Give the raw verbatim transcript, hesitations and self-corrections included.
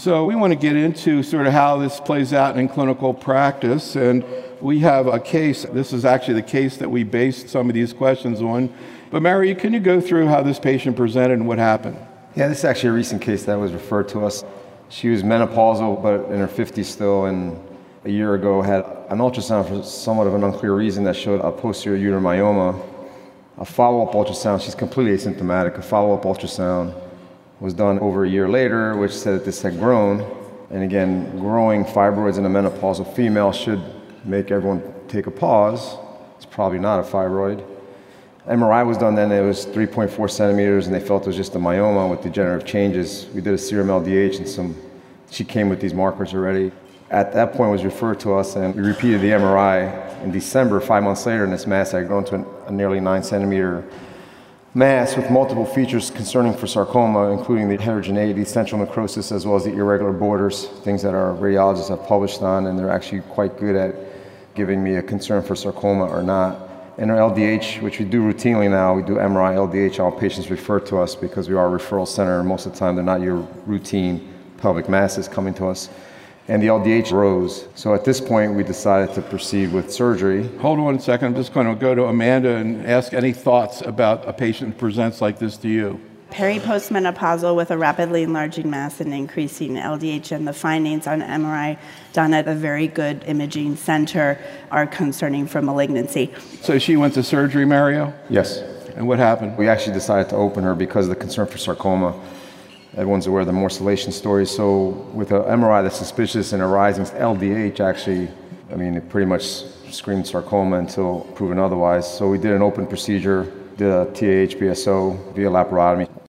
So we want to get into sort of how this plays out in clinical practice, and we have a case. This is actually the case that we based some of these questions on. But Mary, can you go through how this patient presented and what happened? Yeah, this is actually a recent case that was referred to us. She was menopausal, but in her fifties still, and a year ago had an ultrasound for somewhat of an unclear reason that showed a posterior uterine myoma. A follow-up ultrasound, she's completely asymptomatic. A follow-up ultrasound was done over a year later, which said that this had grown. And again, growing fibroids in a menopausal female should make everyone take a pause. It's probably not a fibroid. M R I was done then, it was three point four centimeters, and they felt it was just a myoma with degenerative changes. We did a serum L D H, and some, she came with these markers already. At that point, it was referred to us, and we repeated the M R I in December, five months later, and this mass had grown to a nearly nine centimeter mass with multiple features concerning for sarcoma, including the heterogeneity, central necrosis, as well as the irregular borders, things that our radiologists have published on, and they're actually quite good at giving me a concern for sarcoma or not. In our L D H, which we do routinely now, we do M R I, L D H, all patients refer to us because we are a referral center, and most of the time they're not your routine pelvic masses coming to us. And the L D H rose. So at this point, we decided to proceed with surgery. Hold on a second. I'm just going to go to Amanda and ask any thoughts about a patient who presents like this to you. Peri-postmenopausal with a rapidly enlarging mass and increasing L D H, and the findings on M R I done at a very good imaging center are concerning for malignancy. So she went to surgery, Mario? Yes. And what happened? We actually decided to open her because of the concern for sarcoma. Everyone's aware of the morcellation story. So with an M R I that's suspicious and a rising L D H, actually, I mean, it pretty much screamed sarcoma until proven otherwise. So we did an open procedure, did a T A H B S O via laparotomy.